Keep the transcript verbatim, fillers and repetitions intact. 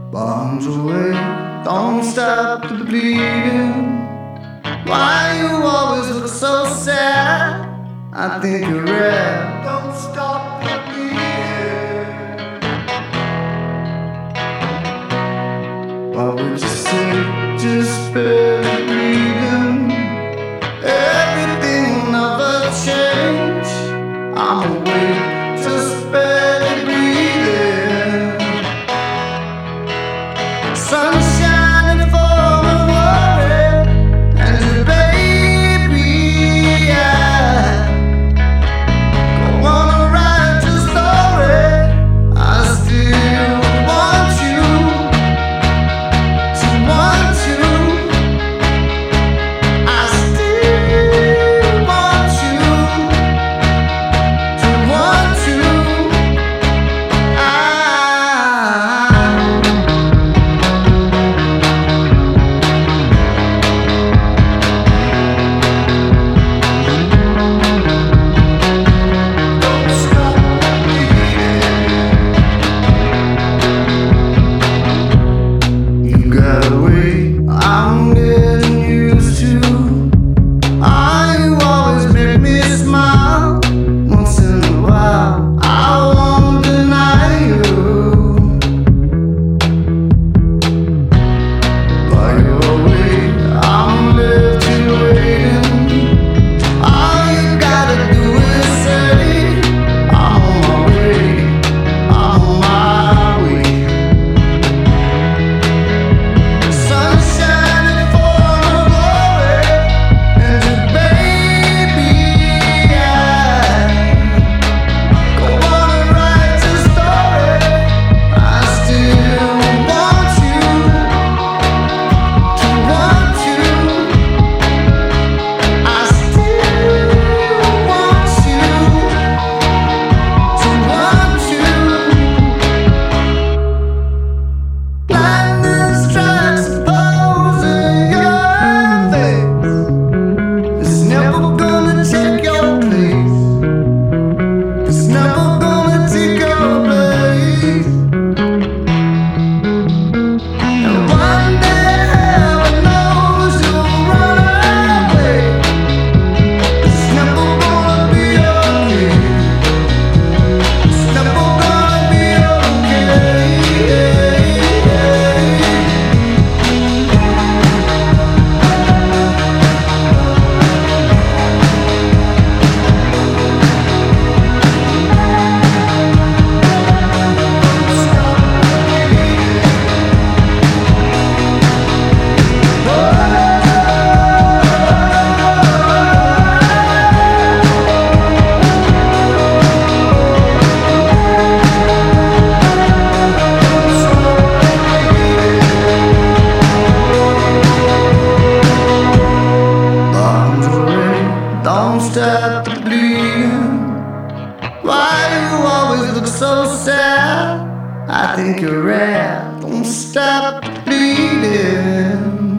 Bombs away, don't stop the bleeding. Why you always look so sad? I think you're rare. Don't stop the bleeding. What would you say? Just barely breathing. Everything will never change. I'm awake, just barely breathing. Sun shining for a worry, and your baby, yeah. Go on and write your story. I still want you to want you. I still want you to want you. I don't stop bleeding. You got a way I'm getting used to. Ah, you always make me smile. Once in a while, I won't deny you. While you're away, I'm left here waiting. All you gotta do is say, I'm on my way, I'm on my way. Sun shining for a glory, and your baby, yeah. Go on and write your story. I still want you to want you. I still want you to want you. Lightning strikes a pose in your face. It's never gonna take your place. It's never gonna take your place. And one day heaven knows you'll run away. It's never gonna be okay. It's never gonna be okay. Bombs away, don't stop the bleeding. Why you always look so sad? I think you're rare. Don't stop the bleeding.